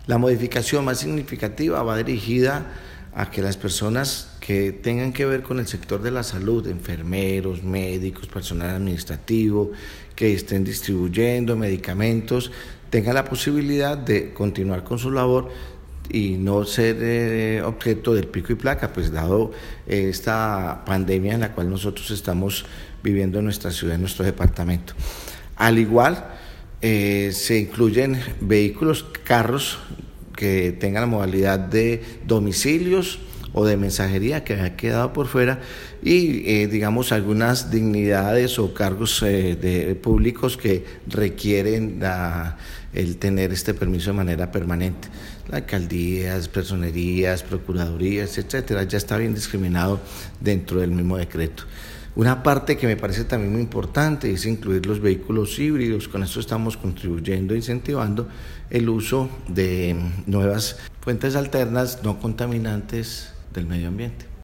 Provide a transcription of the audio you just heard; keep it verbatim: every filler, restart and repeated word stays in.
La modificación más significativa va dirigida a que las personas que tengan que ver con el sector de la salud, enfermeros, médicos, personal administrativo, que estén distribuyendo medicamentos, tengan la posibilidad de continuar con su labor y no ser eh, objeto del pico y placa, pues dado eh, esta pandemia en la cual nosotros estamos viviendo en nuestra ciudad, en nuestro departamento. Al igual, eh, se incluyen vehículos, carros que tengan la modalidad de domicilios o de mensajería que ha quedado por fuera y eh, digamos algunas dignidades o cargos eh, de públicos que requieren la, el tener este permiso de manera permanente. Alcaldías, personerías, procuradurías, etcétera, ya está bien discriminado dentro del mismo decreto. Una parte que me parece también muy importante es incluir los vehículos híbridos. Con esto estamos contribuyendo e incentivando el uso de nuevas fuentes alternas no contaminantes del medio ambiente.